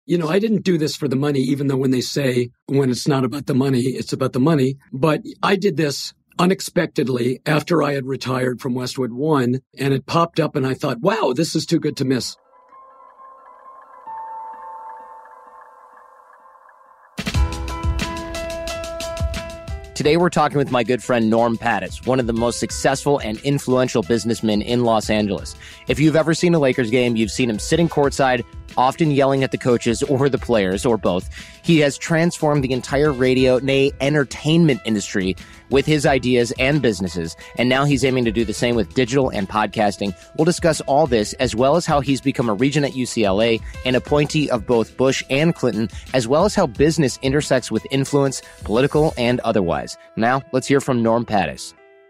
I didn't do this for the money, even though when they say when it's not about the money, it's about the money. But I did this unexpectedly after I had retired from Westwood One, and it popped up and I thought, wow, this is too good to miss. Today, we're talking with my good friend Norm Pattis, one of the most successful and influential businessmen in Los Angeles. If you've ever seen a Lakers game, you've seen him sitting courtside, often yelling at the coaches or the players or both. He has transformed the entire radio, nay, entertainment industry with his ideas and businesses, and now he's aiming to do the same with digital and podcasting. We'll discuss all this, as well as how he's become a regent at UCLA, an appointee of both Bush and Clinton, as well as how business intersects with influence, political and otherwise. Now, let's hear from Norm Pattis.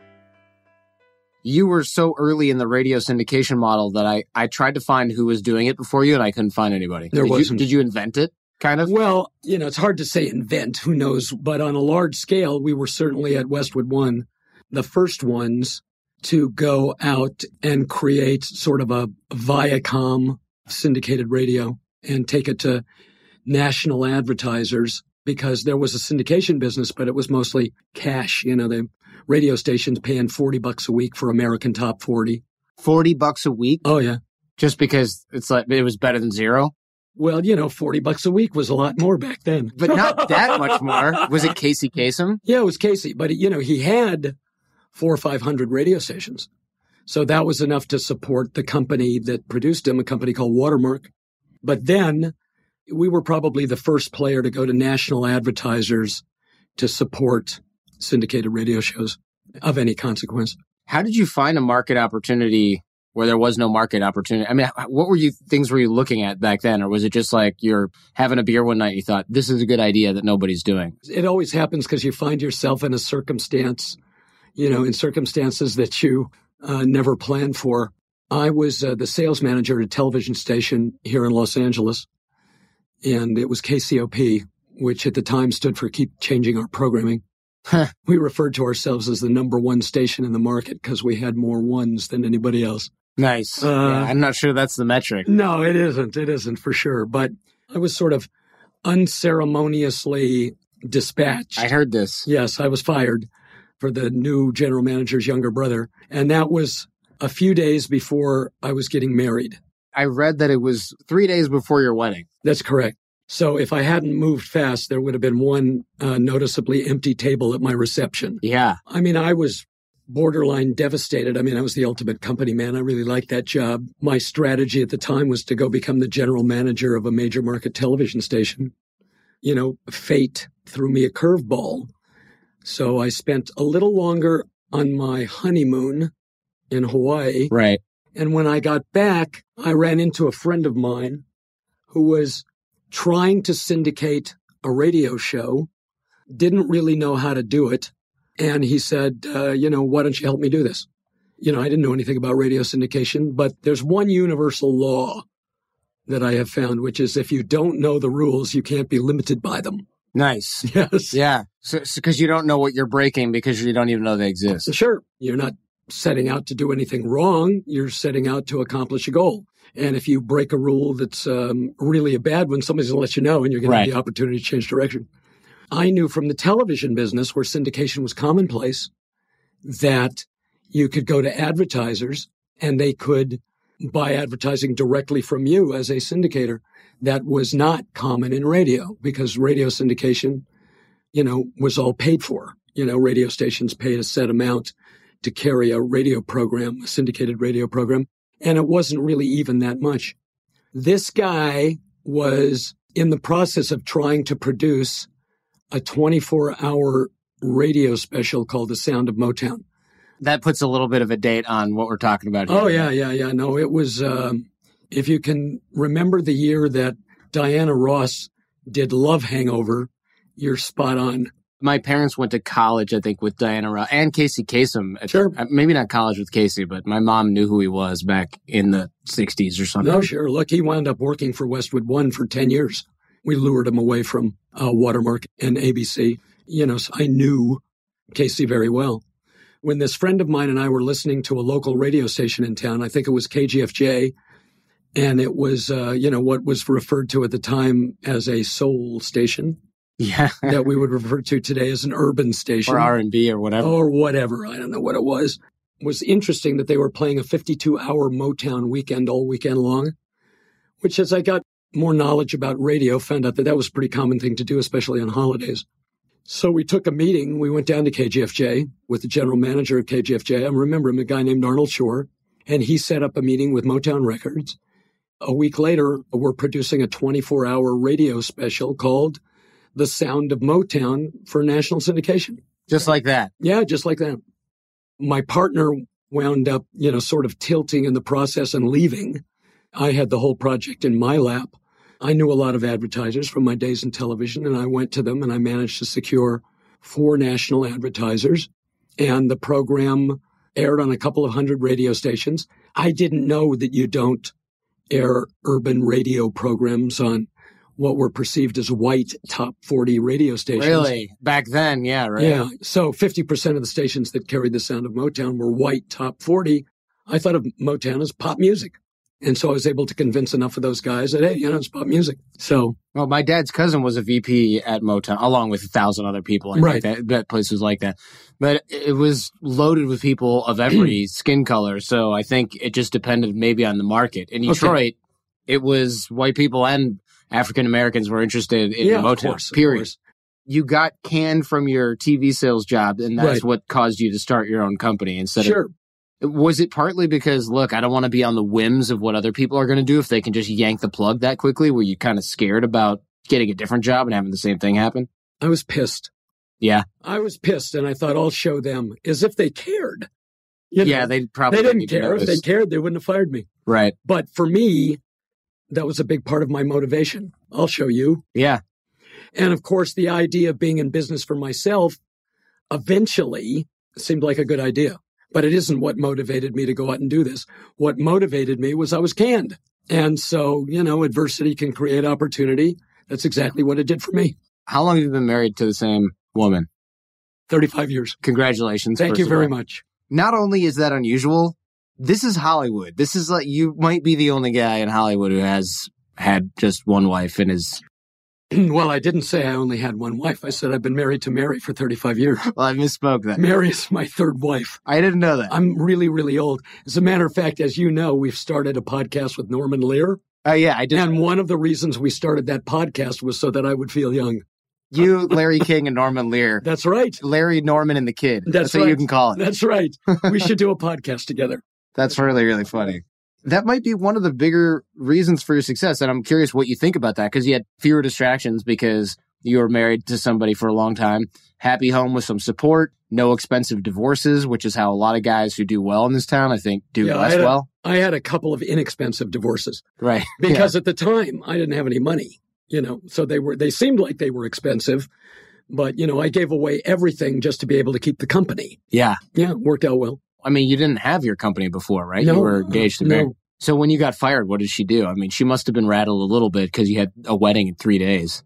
You were so early in the radio syndication model that I tried to find who was doing it before you, and I couldn't find anybody. There wasn't. Did you invent it, kind of? Well, it's hard to say invent, who knows, but on a large scale, we were certainly at Westwood One the first ones to go out and create sort of a Viacom syndicated radio and take it to national advertisers, because there was a syndication business, but it was mostly cash. The radio stations paying $40 a week for American Top 40. $40 a week? Oh, yeah. Just because it's like it was better than zero? Well, $40 a week was a lot more back then. But not that much more. Was it Casey Kasem? Yeah, it was Casey. But, he had 400 or 500 radio stations. So that was enough to support the company that produced him, a company called Watermark. But then we were probably the first player to go to national advertisers to support syndicated radio shows of any consequence. How did you find a market opportunity where there was no market opportunity? I mean, what things were you looking at back then? Or was it just like you're having a beer one night and you thought, this is a good idea that nobody's doing? It always happens because you find yourself in a circumstance, in circumstances that you never planned for. I was the sales manager at a television station here in Los Angeles, and it was KCOP, which at the time stood for Keep Changing Our Programming. We referred to ourselves as the number one station in the market because we had more ones than anybody else. Nice. I'm not sure that's the metric. No, it isn't. It isn't for sure. But I was sort of unceremoniously dispatched. I heard this. Yes, I was fired for the new general manager's younger brother. And that was a few days before I was getting married. I read that it was 3 days before your wedding. That's correct. So if I hadn't moved fast, there would have been one noticeably empty table at my reception. Yeah. I mean, I was borderline devastated. I mean, I was the ultimate company man. I really liked that job. My strategy at the time was to go become the general manager of a major market television station. Fate threw me a curveball. So I spent a little longer on my honeymoon in Hawaii. Right. And when I got back, I ran into a friend of mine who was trying to syndicate a radio show, didn't really know how to do it. And he said, why don't you help me do this? I didn't know anything about radio syndication, but there's one universal law that I have found, which is if you don't know the rules, you can't be limited by them. Nice. Yes. Yeah. So because you don't know what you're breaking because you don't even know they exist. Sure. You're not setting out to do anything wrong. You're setting out to accomplish a goal. And if you break a rule that's really a bad one, somebody's going to let you know and you're going to have the opportunity to change direction. I knew from the television business where syndication was commonplace that you could go to advertisers and they could buy advertising directly from you as a syndicator. That was not common in radio because radio syndication, was all paid for. Radio stations paid a set amount to carry a radio program, a syndicated radio program. And it wasn't really even that much. This guy was in the process of trying to produce a 24-hour radio special called The Sound of Motown. That puts a little bit of a date on what we're talking about here. Oh, yeah. No, it was, if you can remember the year that Diana Ross did Love Hangover, you're spot on. My parents went to college, I think, with Diana Ross and Casey Kasem. Sure. Maybe not college with Casey, but my mom knew who he was back in the 60s or something. No, sure. Look, he wound up working for Westwood One for 10 years. We lured him away from Watermark and ABC. So I knew Casey very well. When this friend of mine and I were listening to a local radio station in town, I think it was KGFJ, And it was, what was referred to at the time as a soul station. Yeah. That we would refer to today as an urban station. Or R&B or whatever. Or whatever. I don't know what it was. It was interesting that they were playing a 52-hour Motown weekend all weekend long, which as I got more knowledge about radio, found out that was a pretty common thing to do, especially on holidays. So we took a meeting. We went down to KGFJ with the general manager of KGFJ. I remember him, a guy named Arnold Shore, and he set up a meeting with Motown Records. A week later, we're producing a 24-hour radio special called The Sound of Motown for national syndication. Just like that? Yeah, just like that. My partner wound up, sort of tilting in the process and leaving. I had the whole project in my lap. I knew a lot of advertisers from my days in television, and I went to them and I managed to secure 4 national advertisers. And the program aired on a couple of hundred radio stations. I didn't know that you don't air urban radio programs on what were perceived as white top 40 radio stations. Really? Back then, yeah, right? Yeah. So 50% of the stations that carried the sound of Motown were white top 40. I thought of Motown as pop music. And so I was able to convince enough of those guys that, hey, it's pop music. So, well, my dad's cousin was a VP at Motown, along with 1,000 other people. Right. That place was like that. But it was loaded with people of every skin color. So I think it just depended maybe on the market. In Detroit, it was white people and African Americans were interested in Motown, period. You got canned from your TV sales job, and that's what caused you to start your own company instead of... Was it partly because, look, I don't want to be on the whims of what other people are going to do if they can just yank the plug that quickly? Were you kind of scared about getting a different job and having the same thing happen? I was pissed. Yeah. I was pissed, and I thought, I'll show them, as if they cared. Yeah, they probably didn't care. If they cared, they wouldn't have fired me. Right. But for me, that was a big part of my motivation. I'll show you. Yeah. And of course, the idea of being in business for myself eventually seemed like a good idea. But it isn't what motivated me to go out and do this. What motivated me was I was canned. And so, adversity can create opportunity. That's exactly what it did for me. How long have you been married to the same woman? 35 years. Congratulations. Thank you very much. Not only is that unusual, this is Hollywood. This is like, you might be the only guy in Hollywood who has had just one wife and is... Well, I didn't say I only had one wife. I said I've been married to Mary for 35 years. Well, I misspoke that. Mary is my third wife. I didn't know that. I'm really, really old. As a matter of fact, as you know, we've started a podcast with Norman Lear. Oh, yeah, I did. And one of the reasons we started that podcast was so that I would feel young. You, Larry King, and Norman Lear. That's right. Larry, Norman, and the Kid. That's right. What you can call it. That's right. We should do a podcast together. That's really, really funny. That might be one of the bigger reasons for your success. And I'm curious what you think about that, because you had fewer distractions because you were married to somebody for a long time, happy home with some support, no expensive divorces, which is how a lot of guys who do well in this town, I think, do less well. I had a couple of inexpensive divorces. Right. Because at the time, I didn't have any money, so they seemed like they were expensive. But, I gave away everything just to be able to keep the company. Yeah. Yeah, it worked out well. I mean, you didn't have your company before, right? No, you were engaged to Mary. No. So when you got fired, what did she do? I mean, she must have been rattled a little bit because you had a wedding in 3 days.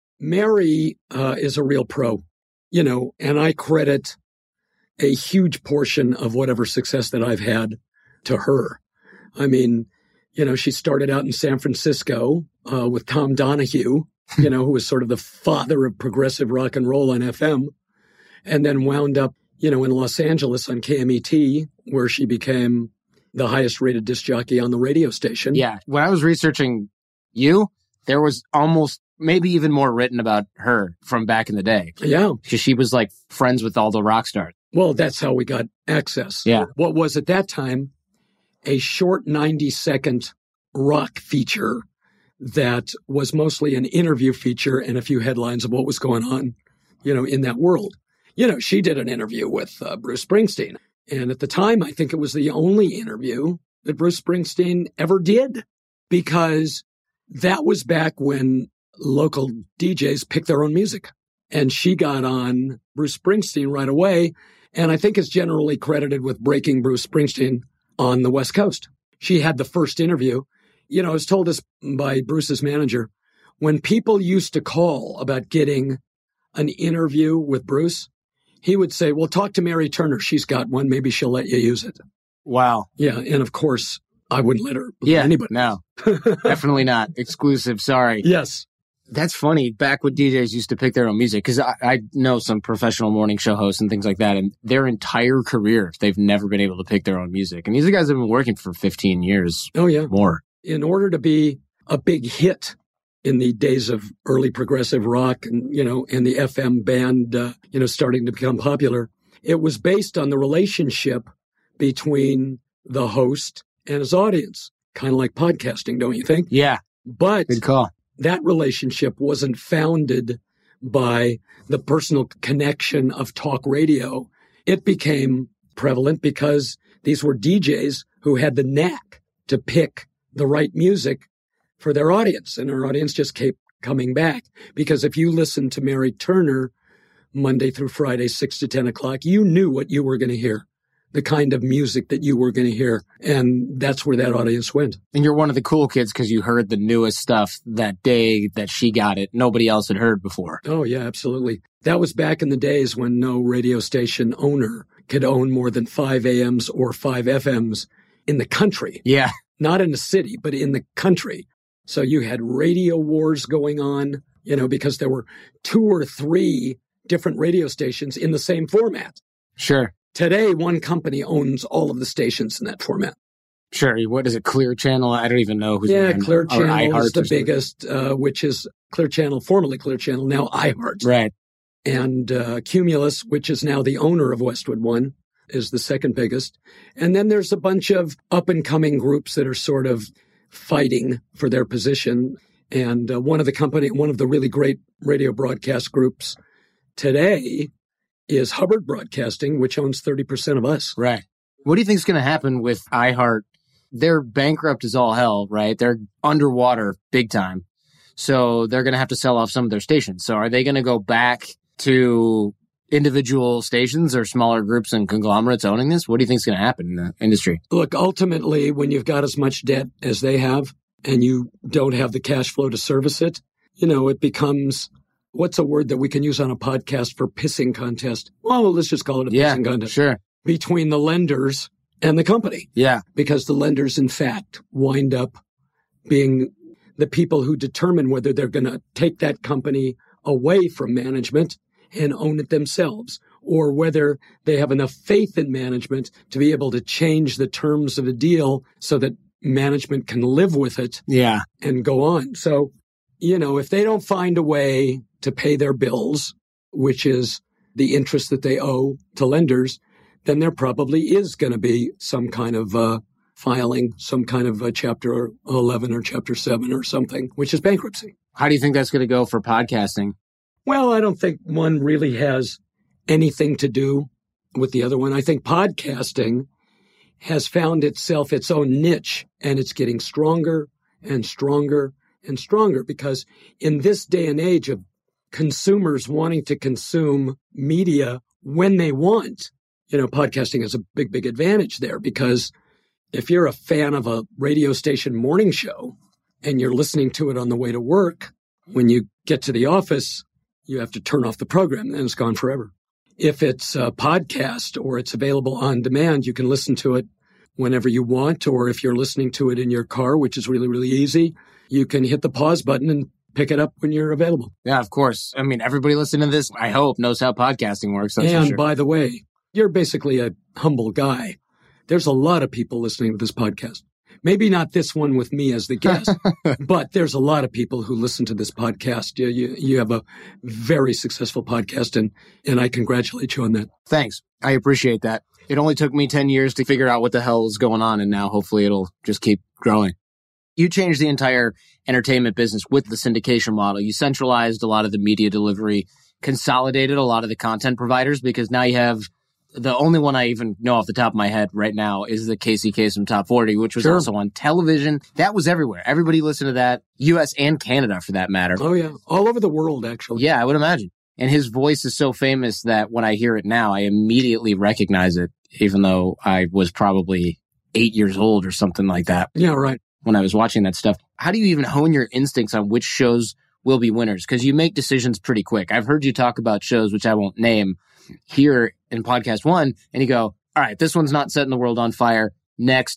Mary is a real pro, and I credit a huge portion of whatever success that I've had to her. I mean, she started out in San Francisco with Tom Donahue, who was sort of the father of progressive rock and roll on FM, and then wound up, in Los Angeles on KMET, where she became the highest rated disc jockey on the radio station. Yeah. When I was researching you, there was almost maybe even more written about her from back in the day. Yeah. Because she was like friends with all the rock stars. Well, that's how we got access. Yeah. What was at that time a short 90-second rock feature that was mostly an interview feature and a few headlines of what was going on, in that world. She did an interview with Bruce Springsteen. And at the time, I think it was the only interview that Bruce Springsteen ever did, because that was back when local DJs picked their own music. And she got on Bruce Springsteen right away, and I think is generally credited with breaking Bruce Springsteen on the West Coast. She had the first interview. It was told us by Bruce's manager, when people used to call about getting an interview with Bruce, he would say, well, talk to Mary Turner. She's got one. Maybe she'll let you use it. Wow. Yeah. And of course, I wouldn't let her. Anybody. No, definitely not. Exclusive. Sorry. Yes. That's funny. Back when DJs used to pick their own music, because I know some professional morning show hosts and things like that, and their entire career, they've never been able to pick their own music. And these guys have been working for 15 years. Oh, yeah. More. In order to be a big hit in the days of early progressive rock and, and the FM band, starting to become popular, it was based on the relationship between the host and his audience. Kind of like podcasting, don't you think? Yeah. But good call. That relationship wasn't founded by the personal connection of talk radio. It became prevalent because these were DJs who had the knack to pick the right music for their audience. And our audience just kept coming back. Because if you listened to Mary Turner Monday through Friday, 6 to 10 o'clock, you knew what you were going to hear, the kind of music that you were going to hear. And that's where that audience went. And you're one of the cool kids because you heard the newest stuff that day that she got it. Nobody else had heard before. Oh, yeah, absolutely. That was back in the days when no radio station owner could own more than 5 AMs or 5 FMs in the country. Yeah. Not in the city, but in the country. So you had radio wars going on, because there were 2 or 3 different radio stations in the same format. Sure. Today, one company owns all of the stations in that format. Sure. What is it? Clear Channel? I don't even know who's. Yeah, Clear Channel is the biggest, which is Clear Channel, formerly Clear Channel, now iHeart. Right. And Cumulus, which is now the owner of Westwood One, is the second biggest. And then there's a bunch of up-and-coming groups that are sort of fighting for their position. And one of the really great radio broadcast groups today is Hubbard Broadcasting, which owns 30% of us. Right. What do you think is going to happen with iHeart? They're bankrupt as all hell, right? They're underwater big time. So they're going to have to sell off some of their stations. So are they going to go back to individual stations or smaller groups and conglomerates owning this? What do you think is going to happen in the industry? Look, ultimately, when you've got as much debt as they have and you don't have the cash flow to service it, it becomes... What's a word that we can use on a podcast for pissing contest? Well, let's just call it a pissing contest. Sure. Between the lenders and the company. Yeah. Because the lenders, in fact, wind up being the people who determine whether they're going to take that company away from management and own it themselves, or whether they have enough faith in management to be able to change the terms of the deal so that management can live with it and go on. So, if they don't find a way to pay their bills, which is the interest that they owe to lenders, then there probably is going to be some kind of filing, some kind of a Chapter 11 or Chapter 7 or something, which is bankruptcy. How do you think that's going to go for podcasting? Well, I don't think one really has anything to do with the other one. I think podcasting has found itself its own niche, and it's getting stronger and stronger and stronger because in this day and age of consumers wanting to consume media when they want, podcasting has a big, big advantage there because if you're a fan of a radio station morning show and you're listening to it on the way to work, when you get to the office, you have to turn off the program and it's gone forever. If it's a podcast or it's available on demand, you can listen to it whenever you want, or if you're listening to it in your car, which is really, really easy, you can hit the pause button and pick it up when you're available. Yeah, of course. I mean, everybody listening to this, I hope, knows how podcasting works. That's and for sure. By the way, you're basically a humble guy. There's a lot of people listening to this podcast. Maybe not this one with me as the guest, but there's a lot of people who listen to this podcast. You have a very successful podcast, and I congratulate you on that. Thanks. I appreciate that. It only took me 10 years to figure out what the hell is going on, and now hopefully it'll just keep growing. You changed the entire entertainment business with the syndication model. You centralized a lot of the media delivery, consolidated a lot of the content providers, because now you have the only one I even know off the top of my head right now is the Casey Kasem Top 40, which was also on television. That was everywhere. Everybody listened to that, U.S. and Canada for that matter. Oh, yeah. All over the world, actually. Yeah, I would imagine. And his voice is so famous that when I hear it now, I immediately recognize it, even though I was probably 8 years old or something like that. Yeah, right. When I was watching that stuff. How do you even hone your instincts on which shows will be winners? Because you make decisions pretty quick. I've heard you talk about shows, which I won't name, here in Podcast One, and you go, all right, this one's not setting the world on fire. Next,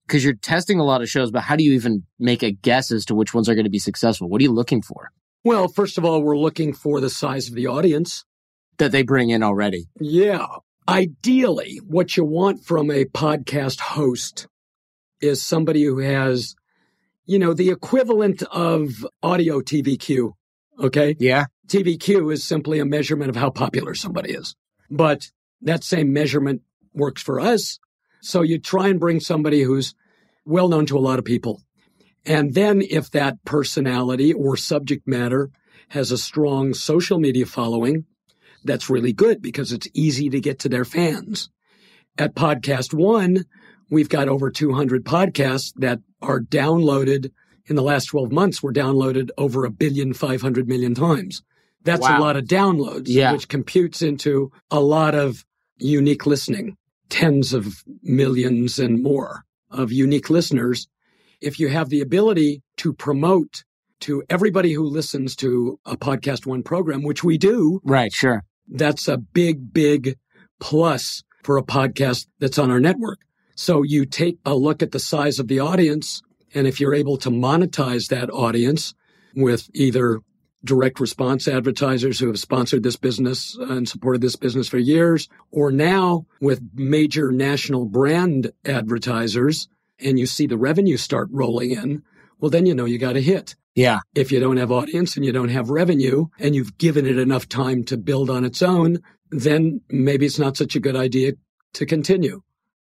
because you're testing a lot of shows, but how do you even make a guess as to which ones are going to be successful? What are you looking for? Well, first of all, we're looking for the size of the audience that they bring in already. Yeah. Ideally, what you want from a podcast host is somebody who has, the equivalent of audio TVQ. Okay? Yeah. TVQ is simply a measurement of how popular somebody is. But that same measurement works for us. So you try and bring somebody who's well known to a lot of people. And then if that personality or subject matter has a strong social media following, that's really good because it's easy to get to their fans. At Podcast One, we've got over 200 podcasts that are downloaded. In the last 12 months, were downloaded over 1,500,000,000 times. That's a lot of downloads, which computes into a lot of unique listening, tens of millions and more of unique listeners. If you have the ability to promote to everybody who listens to a Podcast One program, which we do. Right, sure. That's a big, big plus for a podcast that's on our network. So you take a look at the size of the audience, and if you're able to monetize that audience with either direct response advertisers who have sponsored this business and supported this business for years, or now with major national brand advertisers, and you see the revenue start rolling in, well, then you got a hit. Yeah. If you don't have audience and you don't have revenue and you've given it enough time to build on its own, then maybe it's not such a good idea to continue.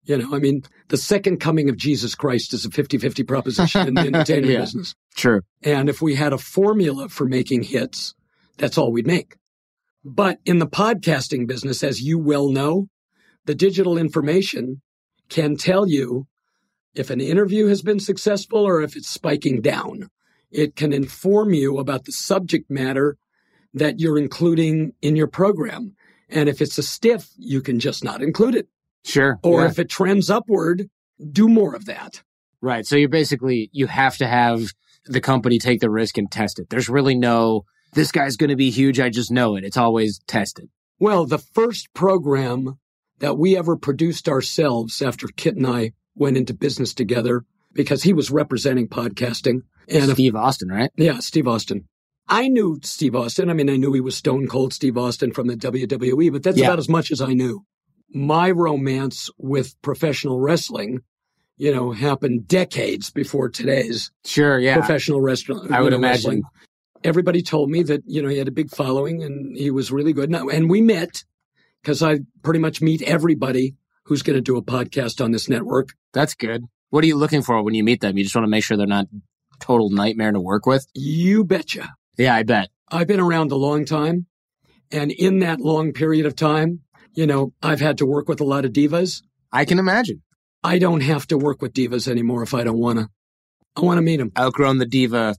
The second coming of Jesus Christ is a 50-50 proposition in the entertainment business. True. And if we had a formula for making hits, that's all we'd make. But in the podcasting business, as you well know, the digital information can tell you if an interview has been successful or if it's spiking down. It can inform you about the subject matter that you're including in your program. And if it's a stiff, you can just not include it. Sure. Or if it trends upward, do more of that. Right. So you have to have the company take the risk and test it. There's really no, this guy's going to be huge. I just know it. It's always tested. Well, the first program that we ever produced ourselves after Kit and I went into business together, because he was representing podcasting. And Steve Austin, right? Yeah, Steve Austin. I knew Steve Austin. I knew he was Stone Cold Steve Austin from the WWE, but that's about as much as I knew. My romance with professional wrestling, happened decades before today's professional wrestling. I would imagine. Wrestling. Everybody told me that, he had a big following and he was really good. And we met because I pretty much meet everybody who's going to do a podcast on this network. That's good. What are you looking for when you meet them? You just want to make sure they're not total nightmare to work with? You betcha. Yeah, I bet. I've been around a long time. And in that long period of time, I've had to work with a lot of divas. I can imagine. I don't have to work with divas anymore if I don't want to. I want to meet them. Outgrown the diva.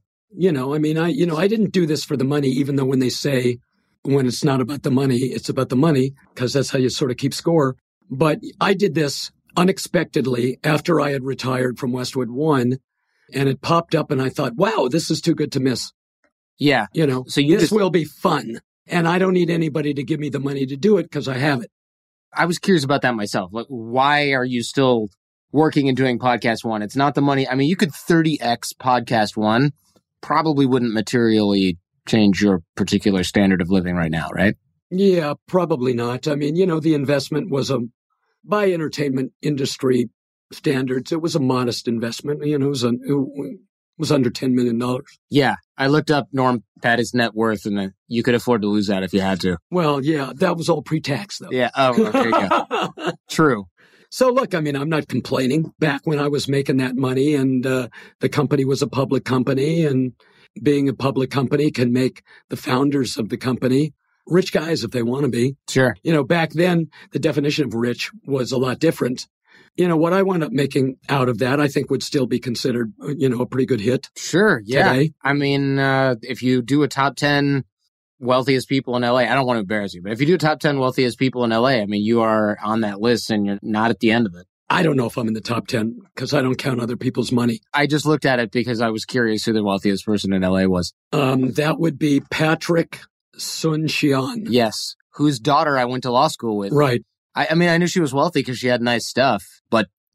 I didn't do this for the money, even though when they say when it's not about the money, it's about the money, because that's how you sort of keep score. But I did this unexpectedly after I had retired from Westwood One, and it popped up and I thought, wow, this is too good to miss. Yeah. So this will be fun. And I don't need anybody to give me the money to do it because I have it. I was curious about that myself. Like, why are you still working and doing Podcast One? It's not the money. You could 30x Podcast One, probably wouldn't materially change your particular standard of living right now, right? Yeah, probably not. The investment was by entertainment industry standards, it was a modest investment. It was under $10 million. Yeah. I looked up Norm Patty's net worth, and you could afford to lose that if you had to. Well, yeah, that was all pre-tax, though. Yeah. Oh, okay. Yeah. True. So look, I'm not complaining. Back when I was making that money and the company was a public company, and being a public company can make the founders of the company rich guys if they want to be. Sure. Back then, the definition of rich was a lot different. What I wound up making out of that, I think would still be considered, a pretty good hit. Sure. Yeah. Today. If you do a top 10 wealthiest people in LA, I don't want to embarrass you, but if you do a top 10 wealthiest people in LA, you are on that list and you're not at the end of it. I don't know if I'm in the top 10 because I don't count other people's money. I just looked at it because I was curious who the wealthiest person in LA was. That would be Patrick Soon-Shiong. Yes. Whose daughter I went to law school with. Right. I knew she was wealthy because she had nice stuff, but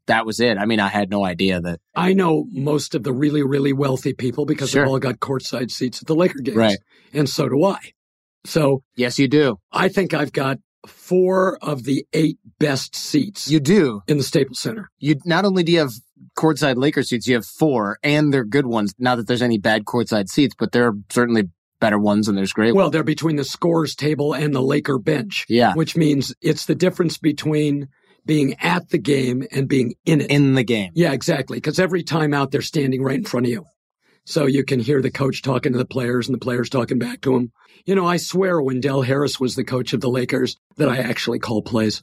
that was it. I mean, I had no idea that. I know most of the really, really wealthy people because they've all got courtside seats at the Laker games. Right. And so do I. So yes, you do. I think I've got 4 of the 8 best seats. You do. In the Staples Center. You not only do you have courtside Laker seats, you have 4, and they're good ones. Not that there's any bad courtside seats, but there are certainly better ones, and there's great ones. Well, they're between the scorer's table and the Laker bench. Yeah. Which means it's the difference between being at the game and being in it. In the game. Yeah, exactly. Because every timeout, they're standing right in front of you. So you can hear the coach talking to the players and the players talking back to him. You know, I swear when Del Harris was the coach of the Lakers that I actually call plays.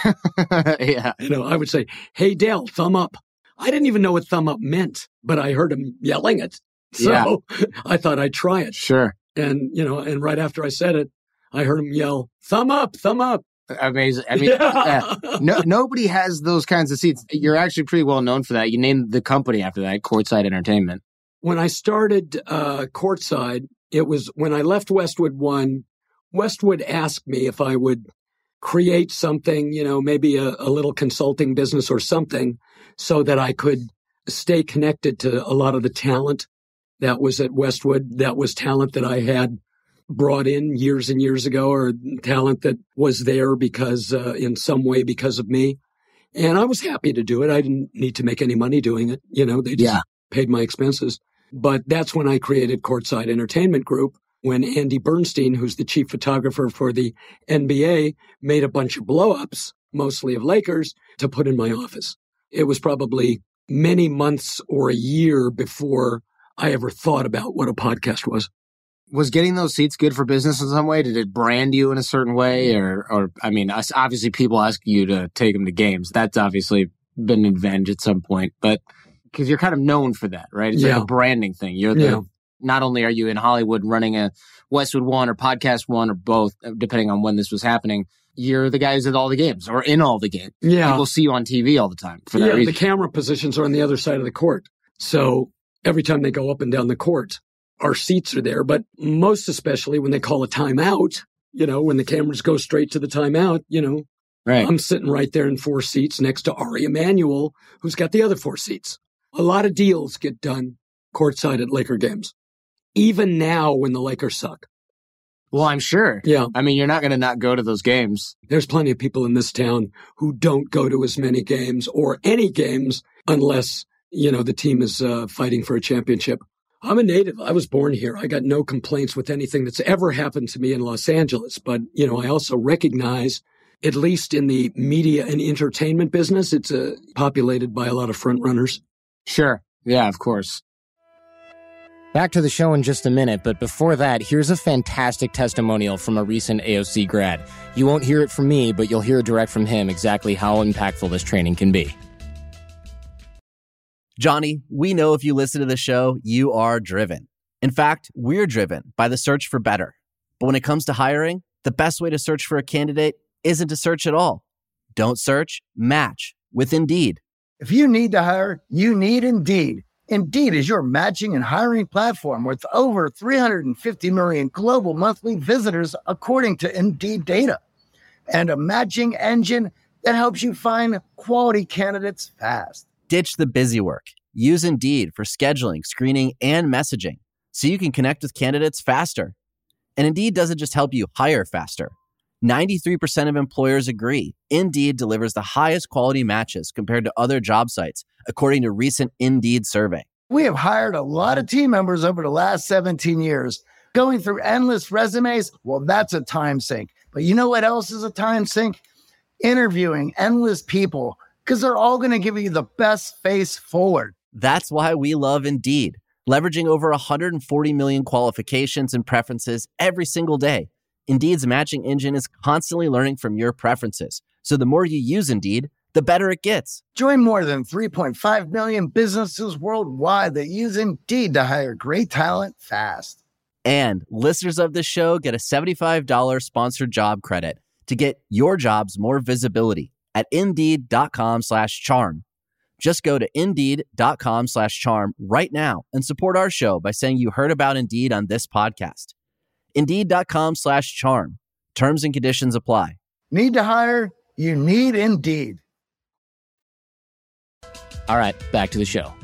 Yeah. You know, I would say, hey, Del, thumb up. I didn't even know what thumb up meant, but I heard him yelling it. So I thought I'd try it. Sure. And, you know, and right after I said it, I heard him yell, thumb up, thumb up. Amazing. I mean, nobody has those kinds of seats. You're actually pretty well known for that. You named the company after that, Courtside Entertainment. When I started Courtside, it was when I left Westwood One. Westwood asked me if I would create something, you know, maybe a little consulting business or something so that I could stay connected to a lot of the talent that was at Westwood. That was talent that I had brought in years and years ago, or talent that was there because in some way because of me. And I was happy to do it. I didn't need to make any money doing it. You know, they just paid my expenses. But that's when I created Courtside Entertainment Group, when Andy Bernstein, who's the chief photographer for the NBA, made a bunch of blow-ups, mostly of Lakers, to put in my office. It was probably many months or a year before I ever thought about what a podcast was. Was getting those seats good for business in some way? Did it brand you in a certain way? Or I mean, obviously people ask you to take them to games. That's obviously been an advantage at some point, but because you're kind of known for that, right? It's like a branding thing. You're not only are you in Hollywood running a Westwood One or Podcast One or both, depending on when this was happening, you're the guys at all the games or in all the games. Yeah. People see you on TV all the time for that reason. The camera positions are on the other side of the court. So every time they go up and down the court, our seats are there. But most especially when they call a timeout, you know, when the cameras go straight to the timeout, you know, I'm sitting right there in 4 seats next to Ari Emanuel, who's got the other 4 seats. A lot of deals get done courtside at Laker games, even now when the Lakers suck. Well, I'm sure. Yeah. I mean, you're not going to not go to those games. There's plenty of people in this town who don't go to as many games or any games unless, you know, the team is fighting for a championship. I'm a native. I was born here. I got no complaints with anything that's ever happened to me in Los Angeles. But, you know, I also recognize, at least in the media and entertainment business, it's populated by a lot of front runners. Sure. Yeah, of course. Back to the show in just a minute, but before that, here's a fantastic testimonial from a recent AOC grad. You won't hear it from me, but you'll hear it direct from him exactly how impactful this training can be. Johnny, we know if you listen to the show, you are driven. In fact, we're driven by the search for better. But when it comes to hiring, the best way to search for a candidate isn't to search at all. Don't search, match with Indeed. If you need to hire, you need Indeed. Indeed is your matching and hiring platform with over 350 million global monthly visitors, according to Indeed data, and a matching engine that helps you find quality candidates fast. Ditch the busy work. Use Indeed for scheduling, screening, and messaging so you can connect with candidates faster. And Indeed doesn't just help you hire faster. 93% of employers agree Indeed delivers the highest quality matches compared to other job sites, according to a recent Indeed survey. We have hired a lot of team members over the last 17 years. Going through endless resumes, well, that's a time sink. But you know what else is a time sink? Interviewing endless people, because they're all going to give you the best face forward. That's why we love Indeed, leveraging over 140 million qualifications and preferences every single day. Indeed's matching engine is constantly learning from your preferences. So the more you use Indeed, the better it gets. Join more than 3.5 million businesses worldwide that use Indeed to hire great talent fast. And listeners of this show get a $75 sponsored job credit to get your jobs more visibility at Indeed.com/charm. Just go to Indeed.com/charm right now and support our show by saying you heard about Indeed on this podcast. Indeed.com/charm. Terms and conditions apply. Need to hire? You need Indeed. All right, back to the show.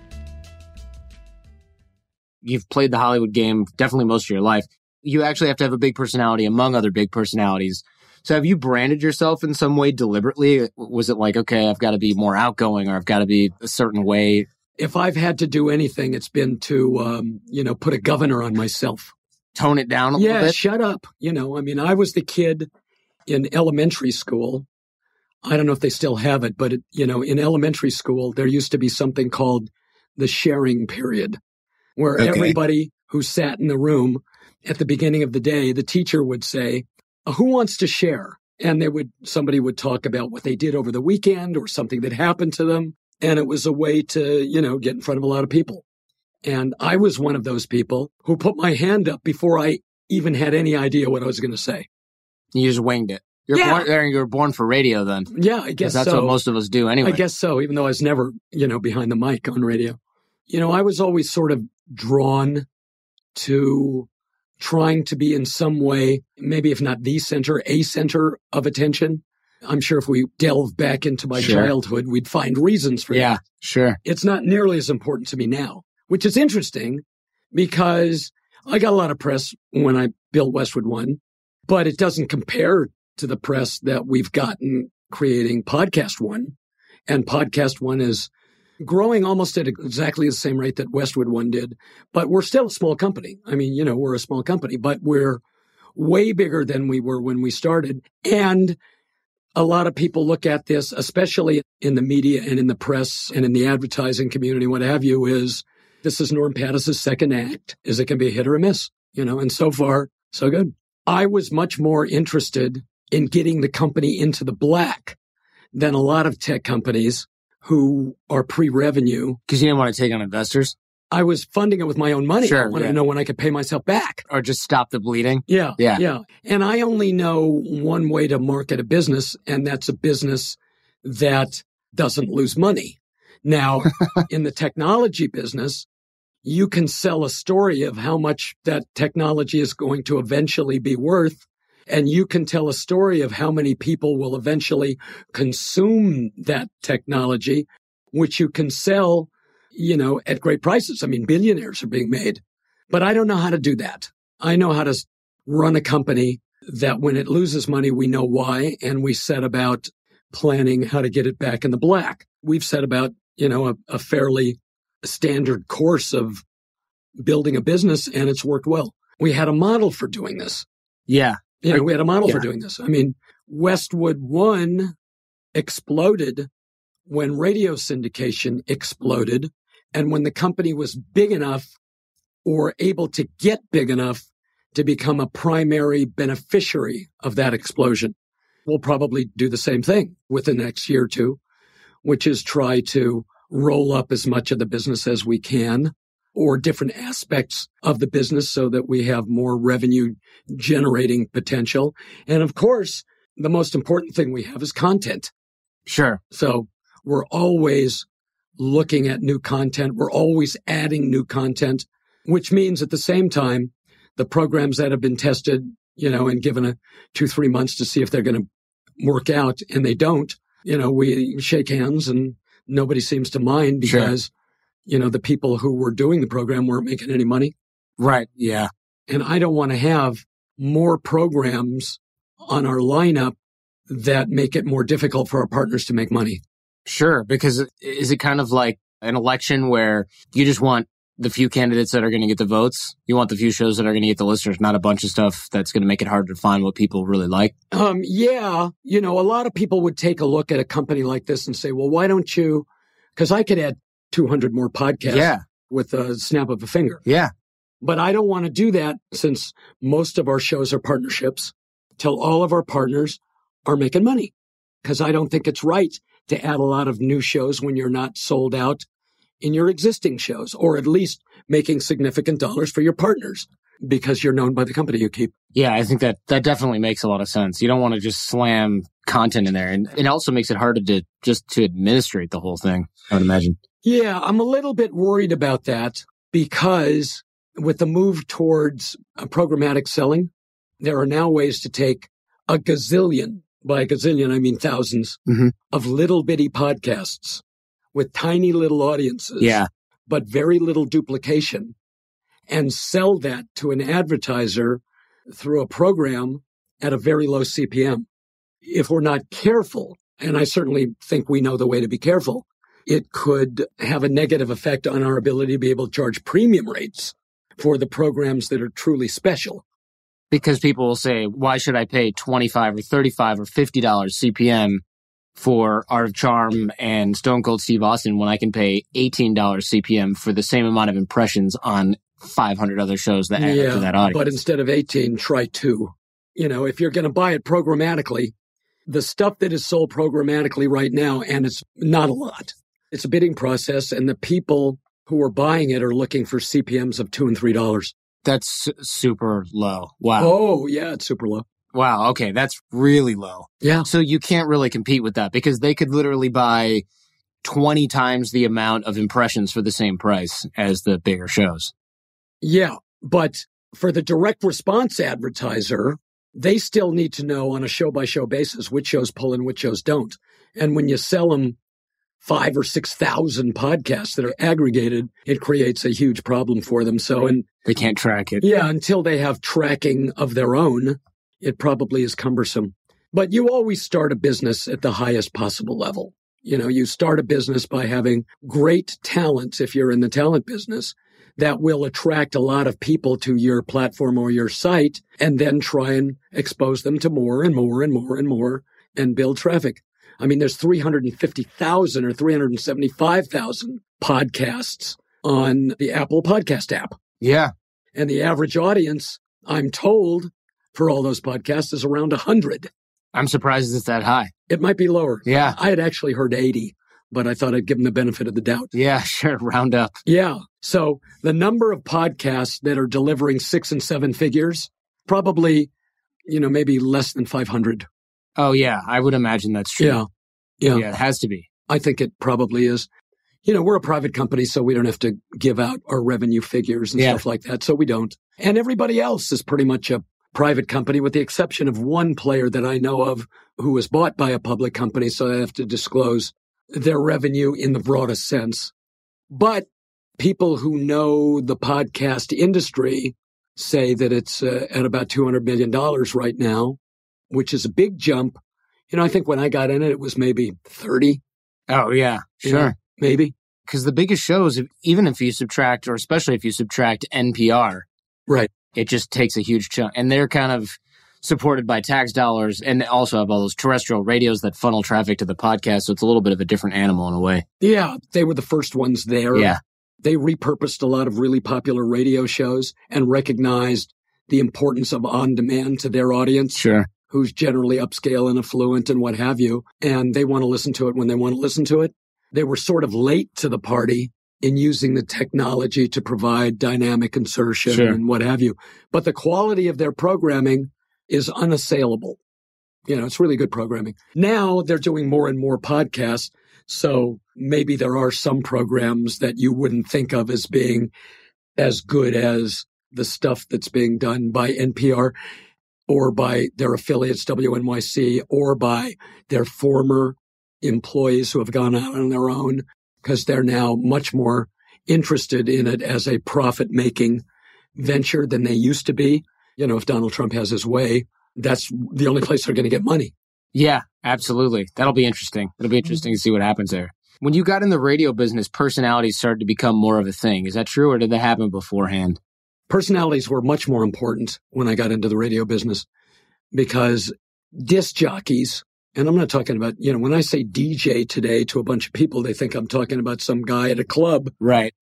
You've played the Hollywood game definitely most of your life. You actually have to have a big personality among other big personalities. So have you branded yourself in some way deliberately? Was it like, okay, I've got to be more outgoing or I've got to be a certain way? If I've had to do anything, it's been to, put a governor on myself. Tone it down a little bit? Yeah, shut up. I was the kid in elementary school. I don't know if they still have it, but, in elementary school, there used to be something called the sharing period, where everybody who sat in the room at the beginning of the day, the teacher would say, who wants to share? And somebody would talk about what they did over the weekend or something that happened to them. And it was a way to, get in front of a lot of people. And I was one of those people who put my hand up before I even had any idea what I was going to say. You just winged it. You were born for radio then. Yeah, I guess that's what most of us do anyway. I guess so, even though I was never, behind the mic on radio. I was always sort of drawn to trying to be in some way, maybe if not the center, a center of attention. I'm sure if we delve back into my childhood, we'd find reasons for that. Yeah, sure. It's not nearly as important to me now, which is interesting because I got a lot of press when I built Westwood One, but it doesn't compare to the press that we've gotten creating Podcast One. And Podcast One is growing almost at exactly the same rate that Westwood One did, but we're still a small company. We're a small company, but we're way bigger than we were when we started. And a lot of people look at this, especially in the media and in the press and in the advertising community, what have you, is this is Norm Pattis' second act. Is it can be a hit or a miss, and so far, so good. I was much more interested in getting the company into the black than a lot of tech companies who are pre-revenue. Because you didn't want to take on investors? I was funding it with my own money. Sure, I wanted to know when I could pay myself back. Or just stop the bleeding? Yeah. And I only know one way to market a business, and that's a business that doesn't lose money. Now, in the technology business, you can sell a story of how much that technology is going to eventually be worth. And you can tell a story of how many people will eventually consume that technology, which you can sell, at great prices. Billionaires are being made. But I don't know how to do that. I know how to run a company that when it loses money, we know why. And we set about planning how to get it back in the black. We've set about, a fairly standard course of building a business, and it's worked well. We had a model for doing this. Yeah. We had a model for doing this. Westwood One exploded when radio syndication exploded and when the company was big enough or able to get big enough to become a primary beneficiary of that explosion. We'll probably do the same thing within the next year or two, which is try to roll up as much of the business as we can or different aspects of the business so that we have more revenue generating potential. And of course, the most important thing we have is content. Sure. So we're always looking at new content. We're always adding new content, which means at the same time, the programs that have been tested, and given 2-3 months to see if they're going to work out and they don't, we shake hands and nobody seems to mind because the people who were doing the program weren't making any money. Right. Yeah. And I don't want to have more programs on our lineup that make it more difficult for our partners to make money. Sure. Because is it kind of like an election where you just want the few candidates that are going to get the votes? You want the few shows that are going to get the listeners, not a bunch of stuff that's going to make it harder to find what people really like? Yeah. A lot of people would take a look at a company like this and say, well, why don't you, because I could add 200 more podcasts with a snap of a finger. Yeah. But I don't want to do that since most of our shows are partnerships till all of our partners are making money. Because I don't think it's right to add a lot of new shows when you're not sold out in your existing shows, or at least making significant dollars for your partners because you're known by the company you keep. Yeah, I think that definitely makes a lot of sense. You don't want to just slam content in there. And it also makes it harder to administrate the whole thing, I would imagine. Yeah, I'm a little bit worried about that because with the move towards programmatic selling, there are now ways to take a gazillion, by a gazillion, I mean thousands, of little bitty podcasts with tiny little audiences, but very little duplication, and sell that to an advertiser through a program at a very low CPM. If we're not careful, and I certainly think we know the way to be careful, it could have a negative effect on our ability to be able to charge premium rates for the programs that are truly special. Because people will say, why should I pay $25 or $35 or $50 CPM for Art of Charm and Stone Cold Steve Austin when I can pay $18 CPM for the same amount of impressions on 500 other shows that add up to that audience? But instead of 18, try 2. If you're going to buy it programmatically, the stuff that is sold programmatically right now, and it's not a lot, it's a bidding process, and the people who are buying it are looking for CPMs of $2 and $3. That's super low. Wow. Oh, yeah, it's super low. Wow. Okay. That's really low. Yeah. So you can't really compete with that because they could literally buy 20 times the amount of impressions for the same price as the bigger shows. Yeah. But for the direct response advertiser, they still need to know on a show-by-show basis which shows pull and which shows don't. And when you sell them 5,000 or 6,000 podcasts that are aggregated, it creates a huge problem for them. So, and they can't track it. Yeah, until they have tracking of their own, it probably is cumbersome. But you always start a business at the highest possible level. You start a business by having great talent, if you're in the talent business, that will attract a lot of people to your platform or your site, and then try and expose them to more and more and more and more and build traffic. I mean, there's 350,000 or 375,000 podcasts on the Apple Podcast app. Yeah. And the average audience, I'm told, for all those podcasts is around 100. I'm surprised it's that high. It might be lower. Yeah. I had actually heard 80, but I thought I'd give them the benefit of the doubt. Yeah, sure. Round up. Yeah. So the number of podcasts that are delivering 6 and 7 figures, probably, maybe less than 500. Oh, yeah. I would imagine that's true. Yeah. It has to be. I think it probably is. We're a private company, so we don't have to give out our revenue figures and stuff like that. So we don't. And everybody else is pretty much a private company, with the exception of one player that I know of who was bought by a public company. So they have to disclose their revenue in the broadest sense. But people who know the podcast industry say that it's at about $200 million right now, which is a big jump. I think when I got in it, it was maybe 30. Oh, yeah, sure. Maybe. Because the biggest shows, even if you subtract, or especially if you subtract NPR, right, it just takes a huge chunk. And they're kind of supported by tax dollars, and they also have all those terrestrial radios that funnel traffic to the podcast. So it's a little bit of a different animal in a way. Yeah, they were the first ones there. Yeah. They repurposed a lot of really popular radio shows and recognized the importance of on-demand to their audience. Sure. Who's generally upscale and affluent and what have you. And they want to listen to it when they want to listen to it. They were sort of late to the party in using the technology to provide dynamic insertion and what have you. But the quality of their programming is unassailable. It's really good programming. Now they're doing more and more podcasts. So maybe there are some programs that you wouldn't think of as being as good as the stuff that's being done by NPR or by their affiliates, WNYC, or by their former employees who have gone out on their own, because they're now much more interested in it as a profit-making venture than they used to be. If Donald Trump has his way, that's the only place they're going to get money. Yeah, absolutely. That'll be interesting. It'll be interesting to see what happens there. When you got in the radio business, personalities started to become more of a thing. Is that true, or did that happen beforehand? Personalities were much more important when I got into the radio business, because disc jockeys, and I'm not talking about, when I say DJ today to a bunch of people, they think I'm talking about some guy at a club, right?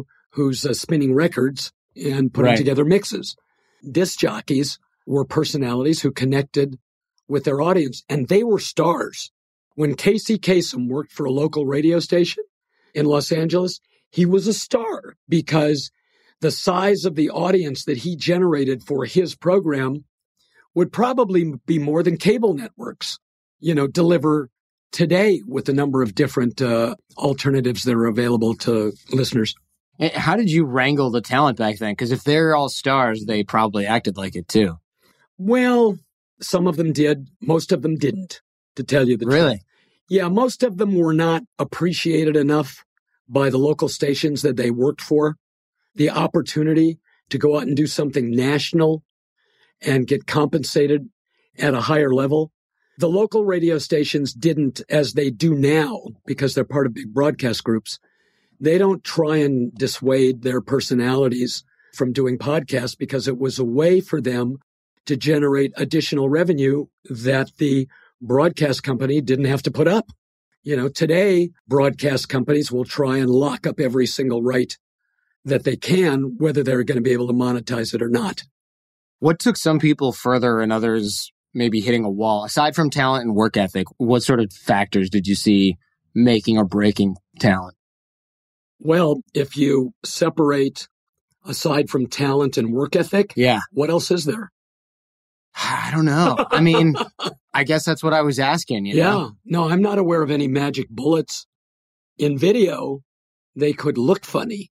Who's spinning records and putting together mixes. Disc jockeys were personalities who connected with their audience, and they were stars. When Casey Kasem worked for a local radio station in Los Angeles, he was a star because the size of the audience that he generated for his program would probably be more than cable networks, deliver today with the number of different alternatives that are available to listeners. How did you wrangle the talent back then? Because if they're all stars, they probably acted like it too. Well, some of them did. Most of them didn't, to tell you the truth. Really? Yeah, most of them were not appreciated enough by the local stations that they worked for. The opportunity to go out and do something national and get compensated at a higher level. The local radio stations didn't, as they do now, because they're part of big broadcast groups, they don't try and dissuade their personalities from doing podcasts because it was a way for them to generate additional revenue that the broadcast company didn't have to put up. You know, today, broadcast companies will try and lock up every single right that they can, whether they're going to be able to monetize it or not. What took some people further and others maybe hitting a wall? Aside from talent and work ethic, what sort of factors did you see making or breaking talent? Well, if you separate aside from talent and work ethic, what else is there? I don't know. I mean, I guess that's what I was asking. You know? No, I'm not aware of any magic bullets. In video, they could look funny.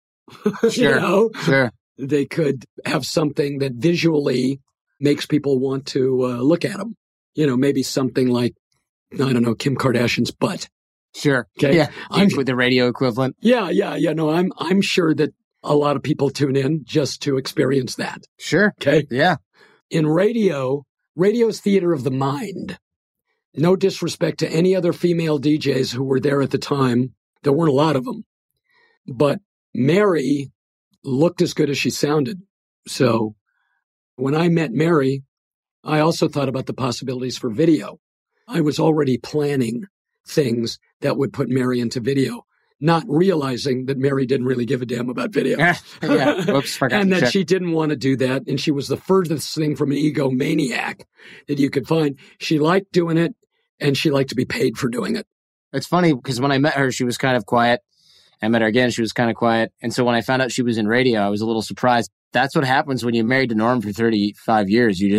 Sure, sure. They could have something that visually makes people want to look at them. You know, maybe something like, I don't know, Kim Kardashian's butt. Sure. Okay. Yeah. With the radio equivalent. Yeah. No, I'm sure that a lot of people tune in just to experience that. Sure. Okay. Yeah. In radio's theater of the mind. No disrespect to any other female DJs who were there at the time. There weren't a lot of them. But Mary looked as good as she sounded. So when I met Mary, I also thought about the possibilities for video. I was already planning things that would put Mary into video, not realizing that Mary didn't really give a damn about video. Whoops, and that she didn't want to do that. And she was the furthest thing from an egomaniac that you could find. She liked doing it, and she liked to be paid for doing it. It's funny because when I met her, she was kind of quiet. I met her again, she was kind of quiet. And so when I found out she was in radio, I was a little surprised. That's what happens when you're married to Norm for 35 years. He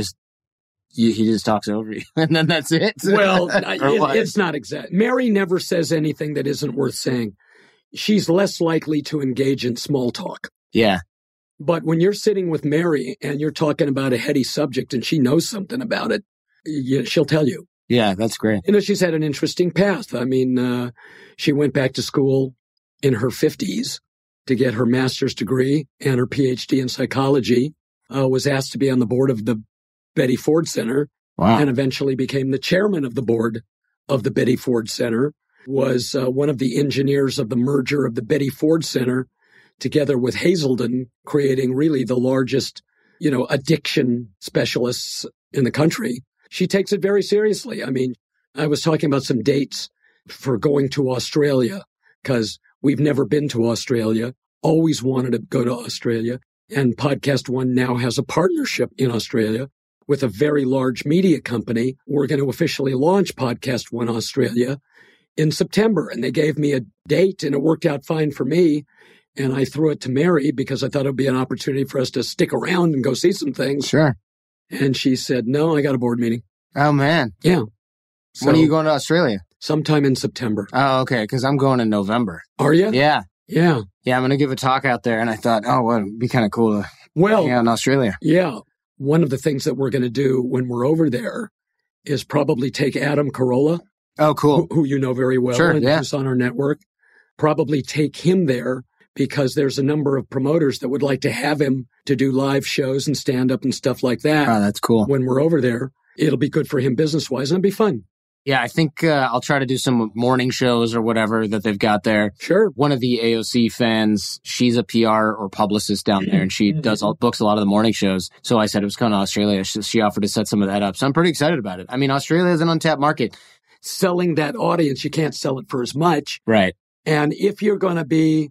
just talks over you, and then that's it. Well, it's not exact. Mary never says anything that isn't worth saying. She's less likely to engage in small talk. Yeah. But when you're sitting with Mary and you're talking about a heady subject and she knows something about it, she'll tell you. Yeah, that's great. You know, she's had an interesting path. I mean, she went back to school in her 50s to get her master's degree and her PhD in psychology, was asked to be on the board of the Betty Ford Center. Wow. And eventually became the chairman of the board of the Betty Ford Center, was one of the engineers of the merger of the Betty Ford Center together with Hazelden, creating really the largest, addiction specialists in the country. She takes it very seriously. I mean, I was talking about some dates for going to Australia because we've never been to Australia, always wanted to go to Australia. And Podcast One now has a partnership in Australia with a very large media company. We're going to officially launch Podcast One Australia in September. And they gave me a date and it worked out fine for me. And I threw it to Mary because I thought it would be an opportunity for us to stick around and go see some things. Sure. And she said, no, I got a board meeting. Oh, man. Yeah. So, when are you going to Australia? Sometime in September. Oh, okay. Because I'm going in November. Are you? Yeah. Yeah. Yeah, I'm going to give a talk out there. And I thought, well, it'd be kind of cool to hang out in Australia. Yeah. One of the things that we're going to do when we're over there is probably take Adam Carolla. Oh, cool. Who you know very well. Sure, and who's on our network. Probably take him there because there's a number of promoters that would like to have him to do live shows and stand up and stuff like that. Oh, that's cool. When we're over there, it'll be good for him business-wise and it'll be fun. Yeah, I think I'll try to do some morning shows or whatever that they've got there. Sure. One of the AOC fans, she's a PR or publicist down there, and she books a lot of the morning shows. So I said it was coming to Australia. She offered to set some of that up. So I'm pretty excited about it. I mean, Australia is an untapped market. Selling that audience, you can't sell it for as much. Right. And if you're going to be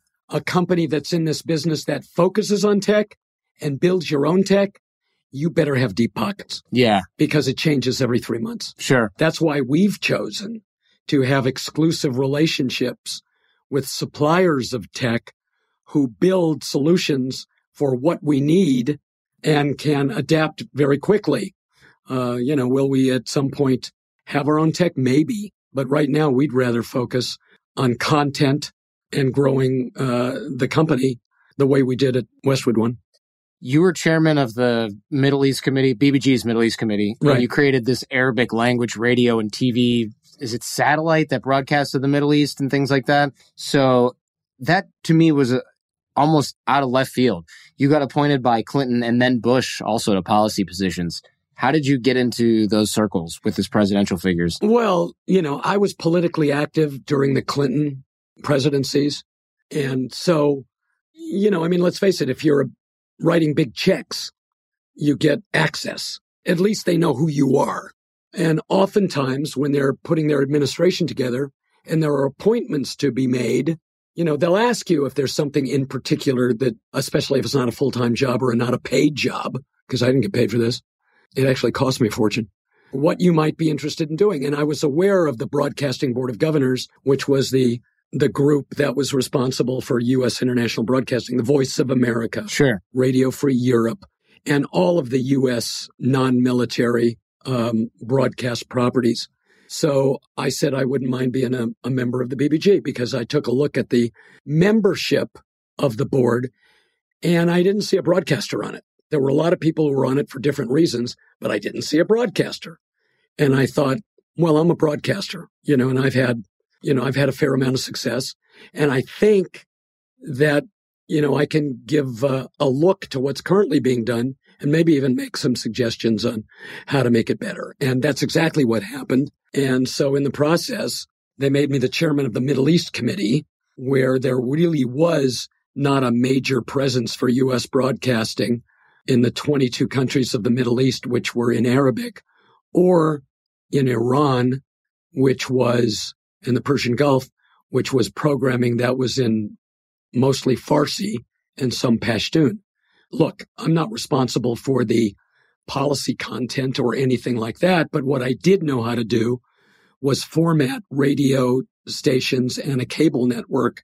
a company that's in this business that focuses on tech and builds your own tech, you better have deep pockets. Yeah. Because it changes every 3 months. Sure. That's why we've chosen to have exclusive relationships with suppliers of tech who build solutions for what we need and can adapt very quickly. Will we at some point have our own tech? Maybe. But right now, we'd rather focus on content and growing the company the way we did at Westwood One. You were chairman of the Middle East Committee, BBG's Middle East Committee. Right. And you created this Arabic language radio and TV is it satellite that broadcasts to the Middle East and things like that? So that to me was almost out of left field. You got appointed by Clinton and then Bush also to policy positions. How did you get into those circles with his presidential figures? Well, I was politically active during the Clinton presidencies. And so, let's face it, if you're writing big checks, you get access. At least they know who you are. And oftentimes when they're putting their administration together and there are appointments to be made, they'll ask you if there's something in particular that, especially if it's not a full-time job or not a paid job, because I didn't get paid for this. It actually cost me a fortune, what you might be interested in doing. And I was aware of the Broadcasting Board of Governors, which was the group that was responsible for U.S. international broadcasting, the Voice of America, sure, Radio Free Europe, and all of the U.S. non-military broadcast properties. So I said I wouldn't mind being a member of the BBG because I took a look at the membership of the board and I didn't see a broadcaster on it. There were a lot of people who were on it for different reasons, but I didn't see a broadcaster. And I thought, well, I'm a broadcaster, and I've had a fair amount of success. And I think that, I can give a look to what's currently being done and maybe even make some suggestions on how to make it better. And that's exactly what happened. And so in the process, they made me the chairman of the Middle East Committee, where there really was not a major presence for U.S. broadcasting in the 22 countries of the Middle East, which were in Arabic, or in Iran, which was in the Persian Gulf, which was programming that was in mostly Farsi and some Pashtun. Look, I'm not responsible for the policy content or anything like that, but what I did know how to do was format radio stations and a cable network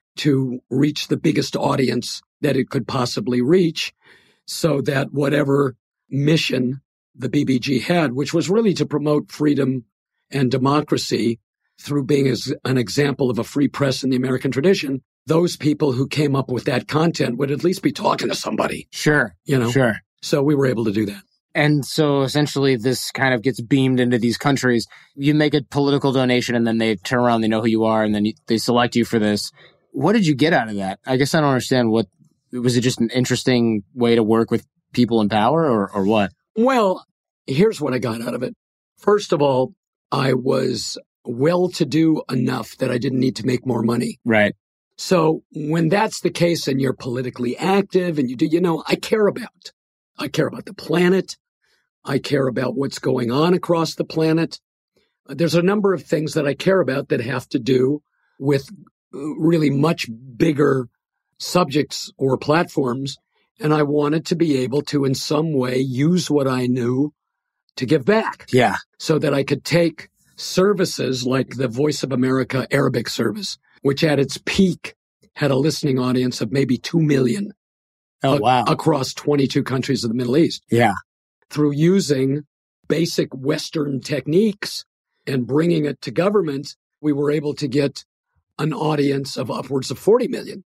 to reach the biggest audience that it could possibly reach, so that whatever mission the BBG had, which was really to promote freedom and democracy through being as an example of a free press in the American tradition, those people who came up with that content would at least be talking to somebody. Sure. Sure. So we were able to do that. And so essentially this kind of gets beamed into these countries. You make a political donation and then they turn around, they know who you are, and then they select you for this. What did you get out of that? I guess I don't understand. Was it just an interesting way to work with people in power or what? Well, here's what I got out of it. First of all, I was well-to-do enough that I didn't need to make more money. Right. So when that's the case and you're politically active and you do, I care about the planet. I care about what's going on across the planet. There's a number of things that I care about that have to do with really much bigger subjects or platforms. And I wanted to be able to, in some way, use what I knew to give back. Yeah. So that I could take services like the Voice of America Arabic service, which at its peak had a listening audience of maybe 2 million. Oh, wow. Across 22 countries of the Middle East. Yeah. Through using basic Western techniques and bringing it to government, we were able to get an audience of upwards of 40 million.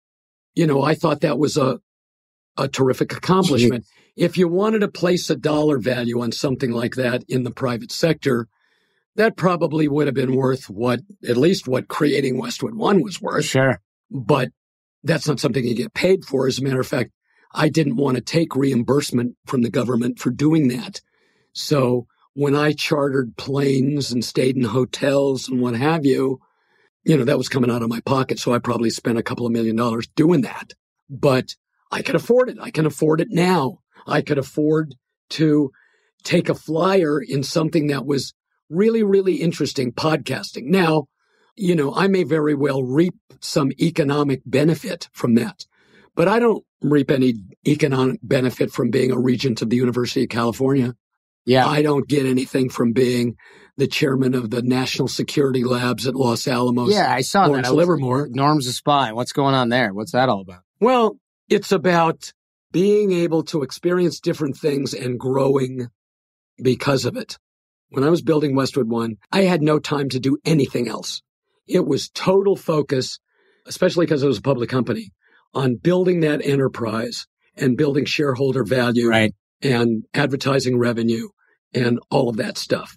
I thought that was a terrific accomplishment. If you wanted to place a dollar value on something like that in the private sector, that probably would have been worth at least what creating Westwood One was worth. Sure. But that's not something you get paid for. As a matter of fact, I didn't want to take reimbursement from the government for doing that. So when I chartered planes and stayed in hotels and what have you, that was coming out of my pocket. So I probably spent a couple of $1 million doing that. But I could afford it. I can afford it now. I could afford to take a flyer in something that was really, really interesting, podcasting. Now, I may very well reap some economic benefit from that, but I don't reap any economic benefit from being a regent of the University of California. Yeah. I don't get anything from being the chairman of the National Security Labs at Los Alamos. Yeah, I saw Lawrence that. Livermore. Norm's a spy. What's going on there? What's that all about? Well, it's about being able to experience different things and growing because of it. When I was building Westwood One, I had no time to do anything else. It was total focus, especially because it was a public company, on building that enterprise and building shareholder value right. and advertising revenue and all of that stuff.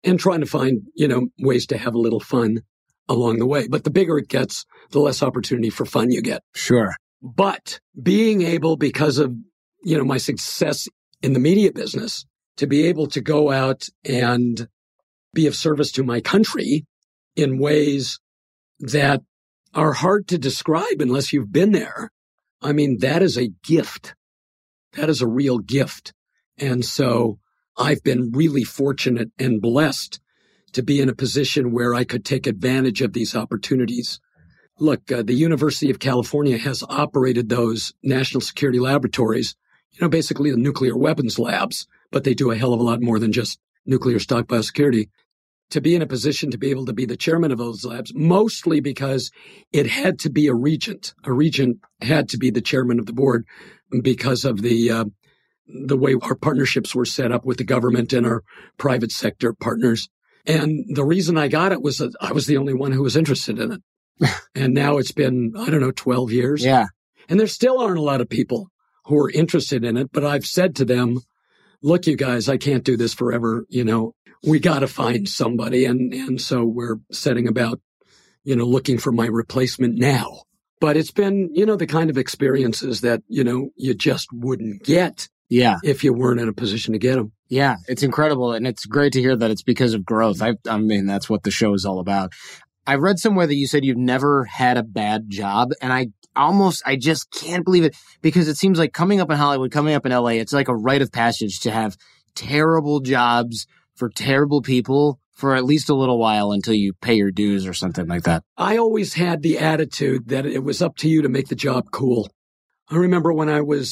and trying to find, ways to have a little fun along the way. But the bigger it gets, the less opportunity for fun you get. Sure. But being able, because of, my success in the media business, to be able to go out and be of service to my country in ways that are hard to describe unless you've been there. I mean, that is a gift. That is a real gift. And so I've been really fortunate and blessed to be in a position where I could take advantage of these opportunities. Look, the University of California has operated those national security laboratories, basically the nuclear weapons labs, but they do a hell of a lot more than just nuclear stockpile security. To be in a position to be able to be the chairman of those labs, mostly because it had to be a regent. A regent had to be the chairman of the board because of the way our partnerships were set up with the government and our private sector partners. And the reason I got it was that I was the only one who was interested in it. And now it's been, 12 years. Yeah. And there still aren't a lot of people who are interested in it. But I've said to them, look, you guys, I can't do this forever. We got to find somebody. And so we're setting about, looking for my replacement now. But it's been, the kind of experiences that, you just wouldn't get. Yeah. If you weren't in a position to get them. Yeah. It's incredible. And it's great to hear that it's because of growth. I mean, that's what the show is all about. I read somewhere that you said you've never had a bad job. And I just can't believe it, because it seems like coming up in Hollywood, coming up in LA, it's like a rite of passage to have terrible jobs for terrible people for at least a little while until you pay your dues or something like that. I always had the attitude that it was up to you to make the job cool. I remember when I was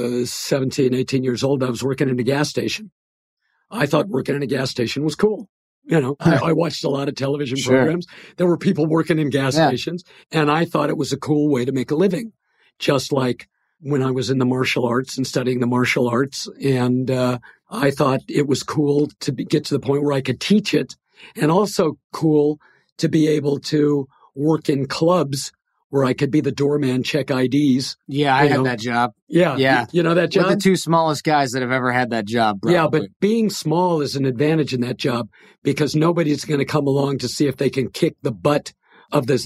17, 18 years old, I was working in a gas station. I thought working in a gas station was cool. I watched a lot of television programs. There were people working in gas stations, and I thought it was a cool way to make a living. Just like when I was in the martial arts and studying the martial arts, and I thought it was cool to get to the point where I could teach it, and also cool to be able to work in clubs where I could be the doorman, check IDs. Yeah, I had that job. Yeah. You know that job? We're the two smallest guys that have ever had that job, probably. Yeah, but being small is an advantage in that job because nobody's going to come along to see if they can kick the butt of the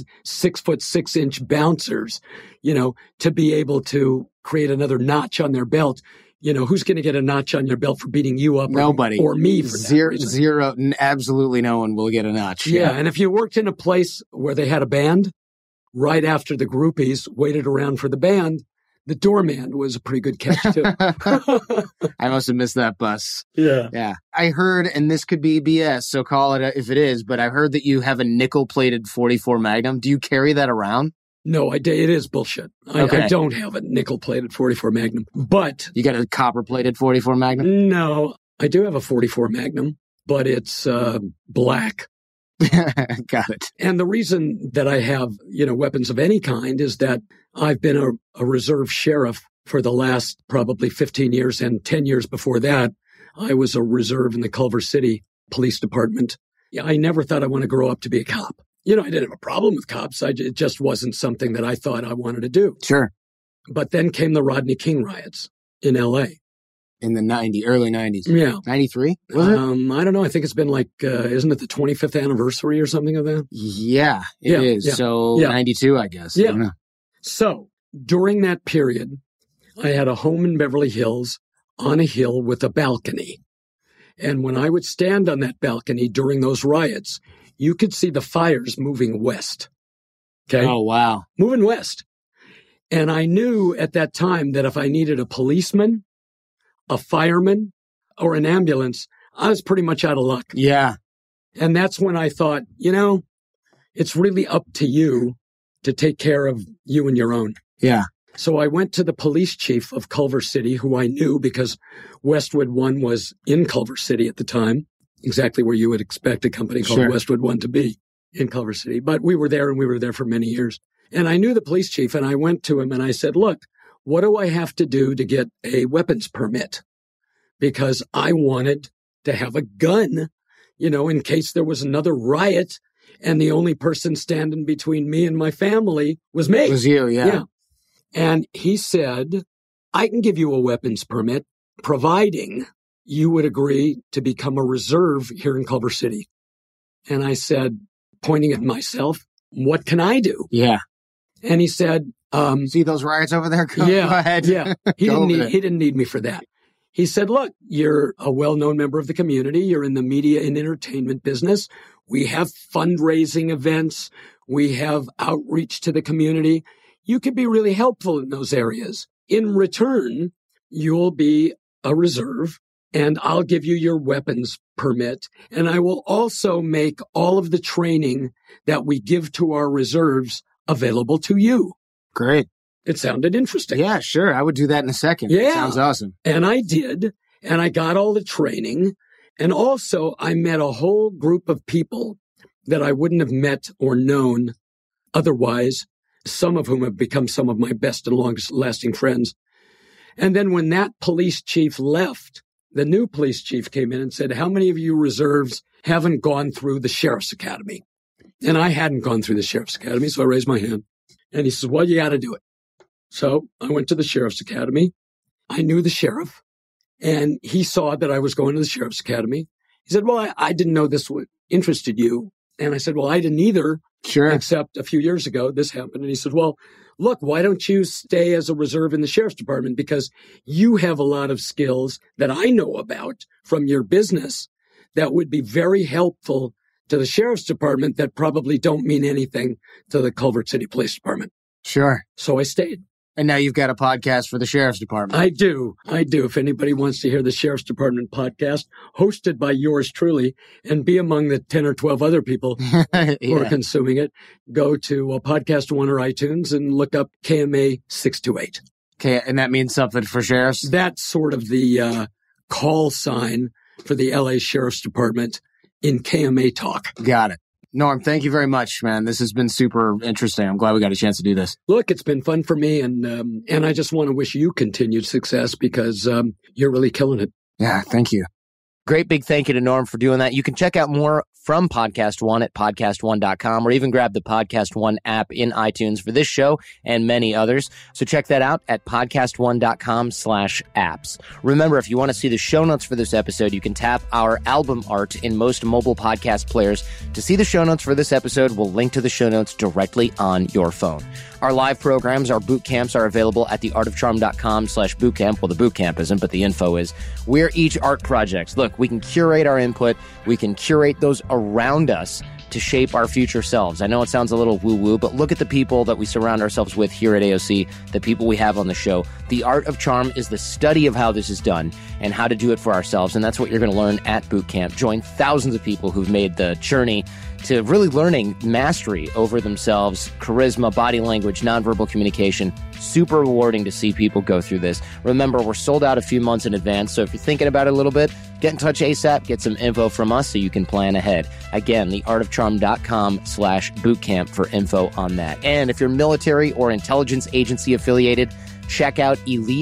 6'6" bouncers, to be able to create another notch on their belt. Who's going to get a notch on your belt for beating you up? Nobody. Or me for that Zero. Absolutely no one will get a notch. Yeah, and if you worked in a place where they had a band, right after the groupies waited around for the band, the doorman was a pretty good catch, too. I must have missed that bus. Yeah. Yeah. I heard, and this could be BS, so call it if it is, but I heard that you have a nickel-plated 44 Magnum. Do you carry that around? No, it is bullshit. Okay. I don't have a nickel-plated 44 Magnum, but... You got a copper-plated 44 Magnum? No, I do have a 44 Magnum, but it's black. Got it. And the reason that I have, weapons of any kind is that I've been a reserve sheriff for the last probably 15 years, and 10 years before that, I was a reserve in the Culver City Police Department. Yeah, I never thought I want to grow up to be a cop. I didn't have a problem with cops. It just wasn't something that I thought I wanted to do. Sure. But then came the Rodney King riots in L.A. In the early 90s. Yeah. 93? Was it? I don't know. I think it's been isn't it the 25th anniversary or something of that? Yeah, it is. Yeah. So 92, I guess. Yeah. I So during that period, I had a home in Beverly Hills on a hill with a balcony. And when I would stand on that balcony during those riots, you could see the fires moving west. Okay. Oh, wow. Moving west. And I knew at that time that if I needed a policeman, a fireman, or an ambulance, I was pretty much out of luck. Yeah. And that's when I thought, it's really up to you to take care of you and your own. Yeah. So I went to the police chief of Culver City, who I knew because Westwood One was in Culver City at the time, exactly where you would expect a company called Westwood One to be in Culver City. But we were there, and we were there for many years. And I knew the police chief, and I went to him and I said, look, what do I have to do to get a weapons permit? Because I wanted to have a gun, in case there was another riot and the only person standing between me and my family was me. It was you, yeah. And he said, I can give you a weapons permit, providing you would agree to become a reserve here in Culver City. And I said, pointing at myself, what can I do? Yeah. And he said, see those riots over there? Go ahead. Yeah. He didn't need me for that. He said, look, you're a well-known member of the community. You're in the media and entertainment business. We have fundraising events. We have outreach to the community. You could be really helpful in those areas. In return, you'll be a reserve, and I'll give you your weapons permit. And I will also make all of the training that we give to our reserves available to you. Great. It sounded interesting. Yeah, sure. I would do that in a second. Yeah. It sounds awesome. And I did. And I got all the training. And also I met a whole group of people that I wouldn't have met or known otherwise, some of whom have become some of my best and longest lasting friends. And then when that police chief left, the new police chief came in and said, how many of you reserves haven't gone through the Sheriff's Academy? And I hadn't gone through the Sheriff's Academy, so I raised my hand. And he says, well, you got to do it. So I went to the Sheriff's Academy. I knew the sheriff, and he saw that I was going to the Sheriff's Academy. He said, well, I didn't know this would interested you. And I said, well, I didn't either. Sure. Except a few years ago, this happened. And he said, well, look, why don't you stay as a reserve in the Sheriff's Department? Because you have a lot of skills that I know about from your business that would be very helpful to the Sheriff's Department that probably don't mean anything to the Culver City Police Department. Sure. So I stayed. And now you've got a podcast for the Sheriff's Department. I do. If anybody wants to hear the Sheriff's Department podcast, hosted by yours truly, and be among the 10 or 12 other people who are consuming it, go to Podcast One or iTunes and look up KMA 628. Okay, and that means something for sheriffs? That's sort of the call sign for the LA Sheriff's Department in KMA talk. Got it. Norm, thank you very much, man. This has been super interesting. I'm glad we got a chance to do this. Look, it's been fun for me, and I just want to wish you continued success because you're really killing it. Yeah, thank you. Great big thank you to Norm for doing that. You can check out more from Podcast One at podcastone.com, or even grab the Podcast One app in iTunes for this show and many others. So check that out at podcastone.com/apps. Remember, if you want to see the show notes for this episode, you can tap our album art in most mobile podcast players. To see the show notes for this episode, we'll link to the show notes directly on your phone. Our live programs, our boot camps, are available at theartofcharm.com/bootcamp. Well, the boot camp isn't, but the info is. We're each art projects. Look, we can curate our input. We can curate those around us to shape our future selves. I know it sounds a little woo-woo, but look at the people that we surround ourselves with here at AOC, the people we have on the show. The Art of Charm is the study of how this is done and how to do it for ourselves, and that's what you're going to learn at boot camp. Join thousands of people who've made the journey to really learning mastery over themselves, charisma, body language, nonverbal communication. Super rewarding to see people go through this. Remember, we're sold out a few months in advance, so if you're thinking about it a little bit, get in touch ASAP, get some info from us so you can plan ahead. Again, theartofcharm.com/bootcamp for info on that. And if you're military or intelligence agency affiliated, check out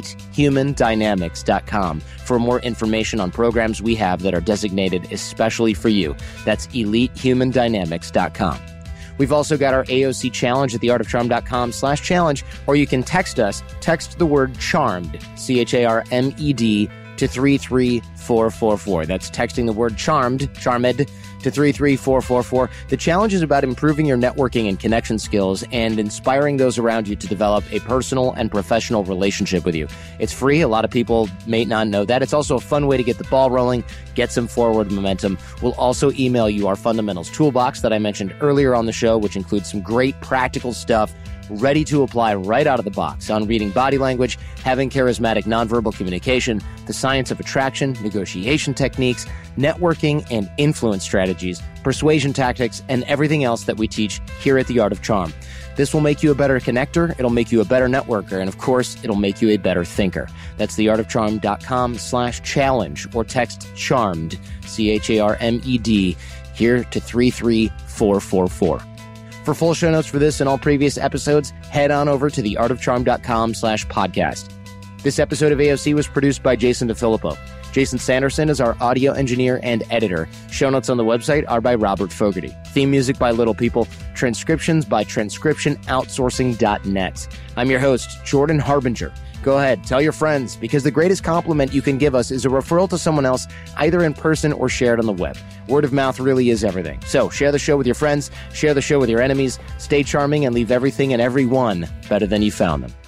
EliteHumanDynamics.com for more information on programs we have that are designated especially for you. That's EliteHumanDynamics.com. We've also got our AOC challenge at theartofcharm.com/challenge, or you can text us. Text the word CHARMED, CHARMED, to 33444. That's texting the word CHARMED to 33444. The challenge is about improving your networking and connection skills and inspiring those around you to develop a personal and professional relationship with you. It's free. A lot of people may not know that. It's also a fun way to get the ball rolling, get some forward momentum. We'll also email you our fundamentals toolbox that I mentioned earlier on the show, which includes some great practical stuff ready to apply right out of the box on reading body language, having charismatic nonverbal communication, the science of attraction, negotiation techniques, networking and influence strategies, persuasion tactics, and everything else that we teach here at The Art of Charm. This will make you a better connector, it'll make you a better networker, and of course, it'll make you a better thinker. That's theartofcharm.com/challenge, or text CHARMED, CHARMED, here to 33444. For full show notes for this and all previous episodes, head on over to theartofcharm.com/podcast. This episode of AOC was produced by Jason DeFilippo. Jason Sanderson is our audio engineer and editor. Show notes on the website are by Robert Fogarty. Theme music by Little People. Transcriptions by transcriptionoutsourcing.net. I'm your host, Jordan Harbinger. Go ahead, tell your friends, because the greatest compliment you can give us is a referral to someone else, either in person or shared on the web. Word of mouth really is everything. So share the show with your friends, share the show with your enemies, stay charming, and leave everything and everyone better than you found them.